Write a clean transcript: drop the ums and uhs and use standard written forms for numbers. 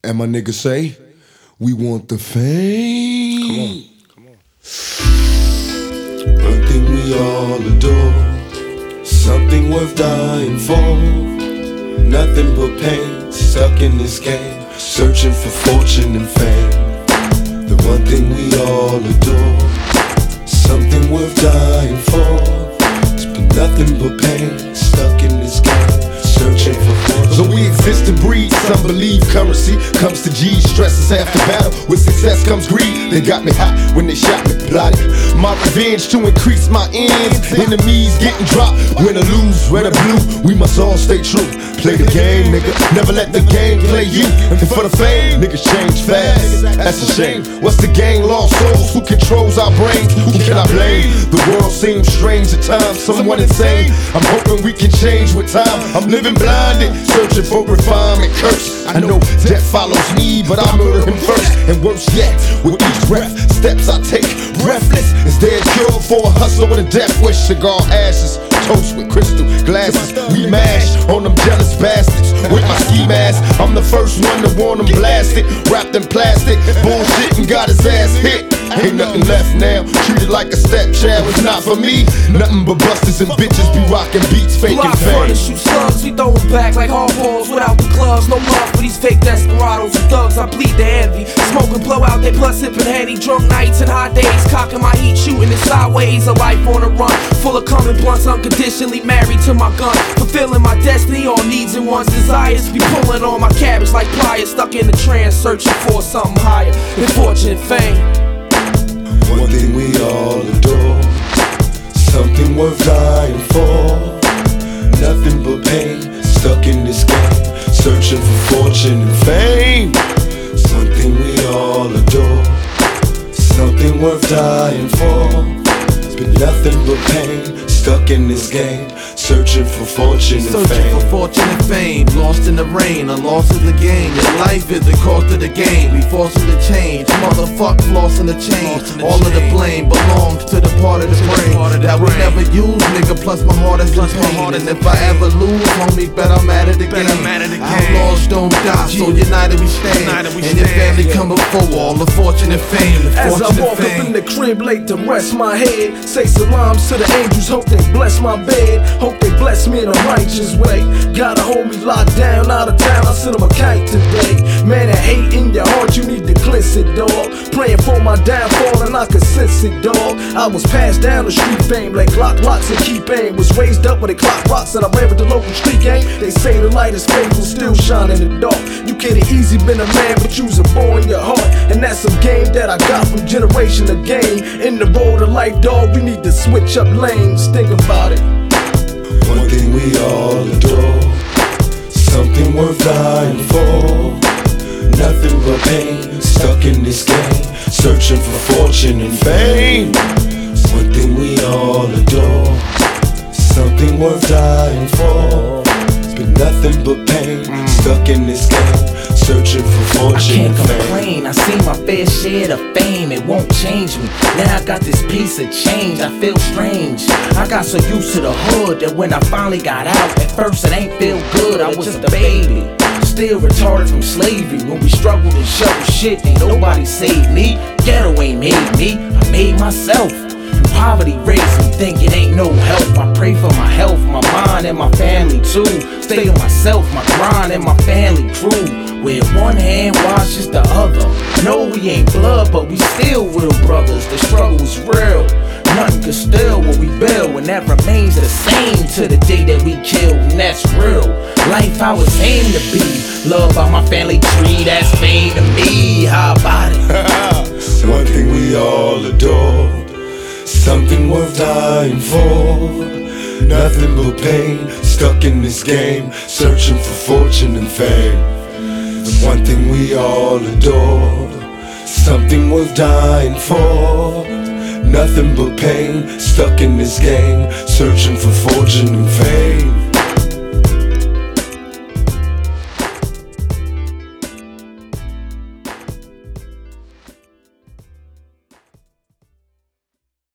And my niggas say, we want the fame. Come on. One thing we all adore, something worth dying for. Nothing but pain, stuck in this game, searching for fortune and fame. The one thing we all adore, something worth dying for. It's been nothing but pain, stuck in this game, searching for fortune. So we exist to breed, some believe currency comes to G's, stress is half the battle, with success comes greed. They got me hot when they shot me, plotted my revenge to increase my ends. Enemies getting dropped, win or lose, red or blue, we must all stay true. Play the game, nigga, never let the game play you. And for the fame, niggas change fast, that's a shame. What's the gang, lost souls, who controls our brains? Who can I blame? The world seems strange at times, someone insane. I'm hoping we can change with time. I'm living blinded, searching for refinement, curse. I know death follows me, but I murder him first. And worse yet, with each breath, steps I take, breathless. Is there a cure for a hustle with a death wish? Cigar ashes, toast with crystal glasses. We mash on them jealous bastards with my ski mask. I'm the first one to want them blasted, wrapped in plastic. Bullshit and got his ass hit. Ain't nothing left now, treated like a stepchild. It's not for me, nothing but busters and bitches be rocking beats, faking Block fame. front and shoot slugs, we throw them back like hardballs without the gloves. No love for these fake desperados and thugs, I bleed the envy. Smoke and blow out they blood, sipping Henny. Drunk nights and hot days, cocking my heat, shooting it sideways. A life on the run, full of coming blunts, unconditionally married to my gun. Fulfilling my destiny, all needs and wants, desires. Be pulling on my cabbage like pliers, stuck in the trance, searching for something higher than fortune and fame. One thing we all adore, something worth dying for. Nothing but pain, stuck in this game, searching for fortune and fame. Something we all adore, something worth dying for. It's been nothing but pain, stuck in this game, searching for fortune and Searching fame. for fortune and fame, lost in the rain, a loss of the game. Your life is the cost of the game, we forced to change. Motherfuck, flossing the chain. All of the blame belongs to the part of the brain that we never use, nigga. Plus my heart is in pain, and if I ever lose, homie, bet I'm at it again. Outlaws don't die, so united we stand. And your family come before all the fortune and fame. As I walk up in the crib late to rest my head, say salams to the angels, hope they bless my bed. Hope they bless me in a righteous way. Gotta hold me locked down, out of town, I send them a kite today. Man, that hate in your heart, you need to cleanse it, dog. Praying for my downfall and I could sense it, dog. I was passed down the street fame like Glock locks and keep aim. Was raised up with a clock rocks and I ran with the local street gang. They say the light is faithful, still shine in the dark. You could've easy been a man, but you's a boy in your heart. And that's some game that I got from generation to game. In the road of life, dog, we need to switch up lanes. Think about it. One thing we all adore, something worth dying for. Nothing but pain, stuck in this game, searching for fortune and fame. One thing we all adore, something worth dying for. It's been nothing but pain, stuck in this game, searching for fortune and I can't fame. complain, I see my fair share of fame, it won't change me. Now I got this piece of change, I feel strange. I got so used to the hood that when I finally got out, at first it ain't feel good, I was just a baby. Still retarded from slavery, when we struggled and shoveled shit, ain't nobody saved me. Ghetto ain't made me, I made myself. And poverty raised me, think it ain't no help. I pray for my health, my mind, and my family too. Stay on myself, my grind, and my family crew. With one hand washes the other. No, we ain't blood, but we still real brothers. The struggle is real. Nothing can steal what we build, and that remains the same to the day that we kill, and that's real. Life how it's aimed to be. Love by my family tree, that's fame to me. How about it? One thing we all adore, something worth dying for. Nothing but pain, stuck in this game, searching for fortune and fame. The one thing we all adore, something worth dying for. Nothing but pain, stuck in this game, searching for fortune and fame.